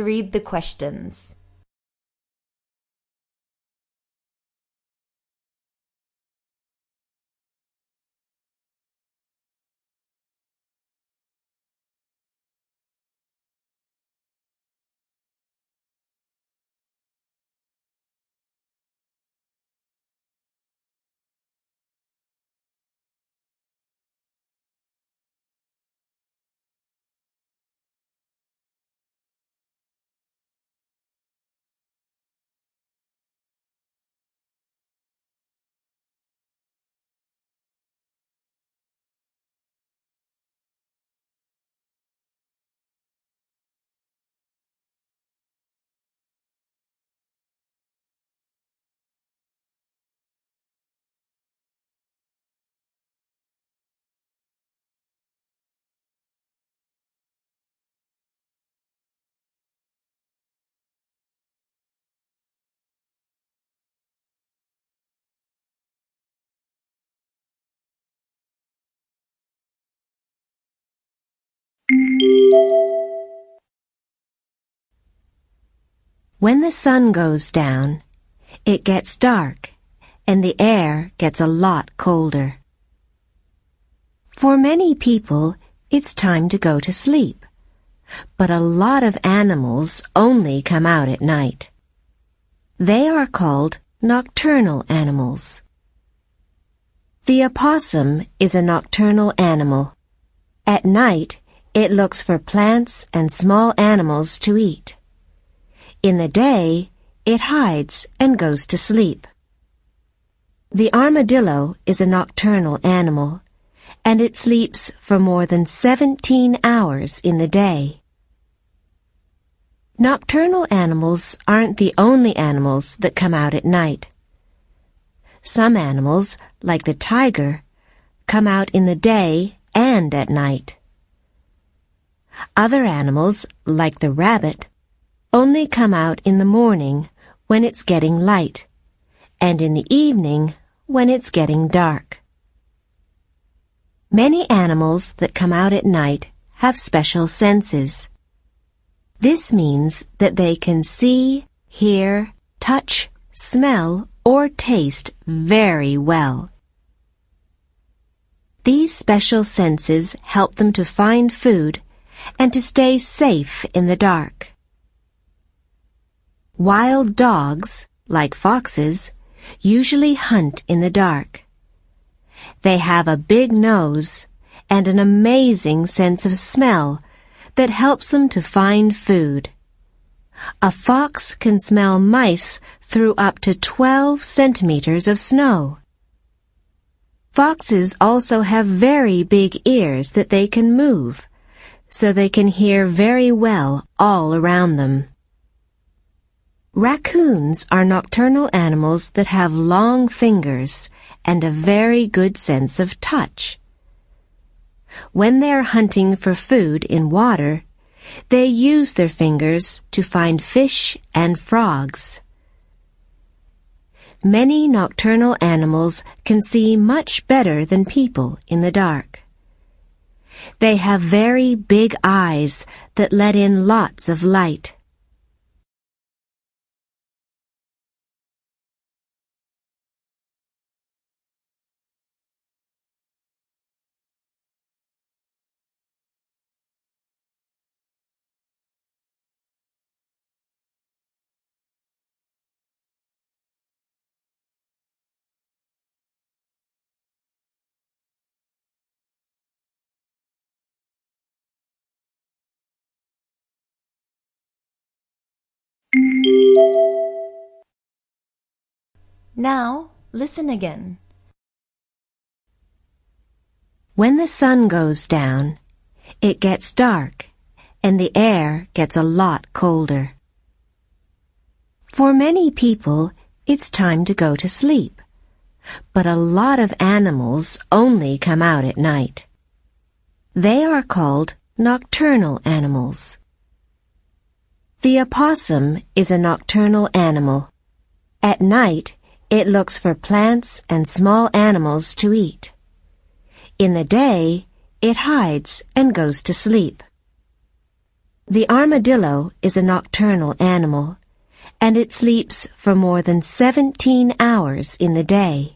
read the questions. When the sun goes down, it gets dark and the air gets a lot colder. For many people, it's time to go to sleep, but a lot of animals only come out at night. They are called nocturnal animals. The opossum is a nocturnal animal. At night, it looks for plants and small animals to eat. In the day, it hides and goes to sleep. The armadillo is a nocturnal animal, and it sleeps for more than 17 hours in the day. Nocturnal animals aren't the only animals that come out at night. Some animals, like the tiger, come out in the day and at night. Other animals, like the rabbit, only come out in the morning when it's getting light, and in the evening when it's getting dark. Many animals that come out at night have special senses. This means that they can see, hear, touch, smell, or taste very well. These special senses help them to find food and to stay safe in the dark. Wild dogs, like foxes, usually hunt in the dark. They have a big nose and an amazing sense of smell that helps them to find food. A fox can smell mice through up to 12 centimeters of snow. Foxes also have very big ears that they can move, so they can hear very well all around them. Raccoons are nocturnal animals that have long fingers and a very good sense of touch. When they are hunting for food in water, they use their fingers to find fish and frogs. Many nocturnal animals can see much better than people in the dark. They have very big eyes that let in lots of light. Now, listen again. When the sun goes down, it gets dark and the air gets a lot colder. For many people, it's time to go to sleep, but a lot of animals only come out at night. They are called nocturnal animals. The opossum is a nocturnal animal. At night, it looks for plants and small animals to eat. In the day, it hides and goes to sleep. The armadillo is a nocturnal animal, and it sleeps for more than 17 hours in the day.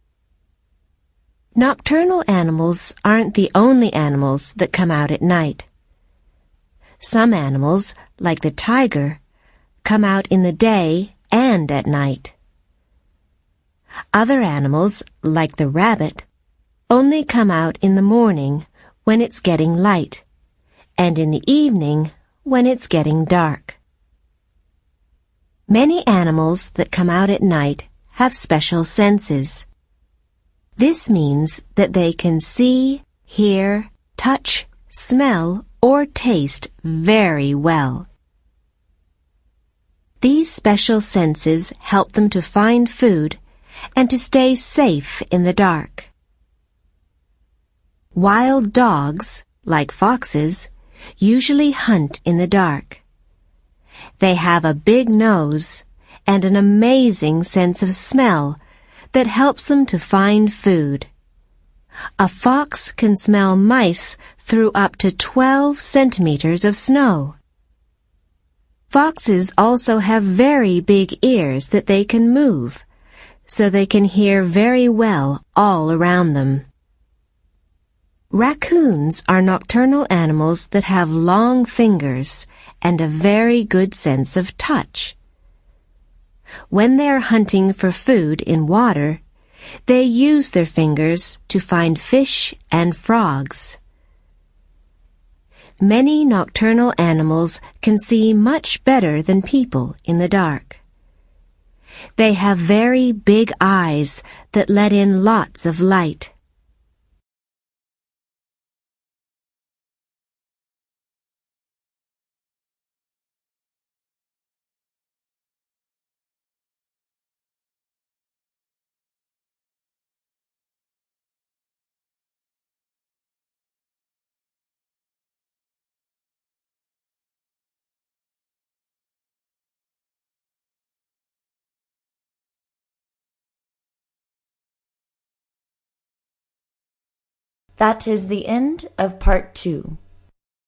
Nocturnal animals aren't the only animals that come out at night. Some animals, like the tiger, come out in the day and at night. Other animals, like the rabbit, only come out in the morning when it's getting light, and in the evening when it's getting dark. Many animals that come out at night have special senses. This means that they can see, hear, touch, smell, or taste very well. These special senses help them to find food and to stay safe in the dark. Wild dogs, like foxes, usually hunt in the dark. They have a big nose and an amazing sense of smell that helps them to find food. A fox can smell mice through up to 12 centimeters of snow. Foxes also have very big ears that they can move, so they can hear very well all around them. Raccoons are nocturnal animals that have long fingers and a very good sense of touch. When they are hunting for food in water, they use their fingers to find fish and frogs. Many nocturnal animals can see much better than people in the dark. They have very big eyes that let in lots of light. That is the end of part 2.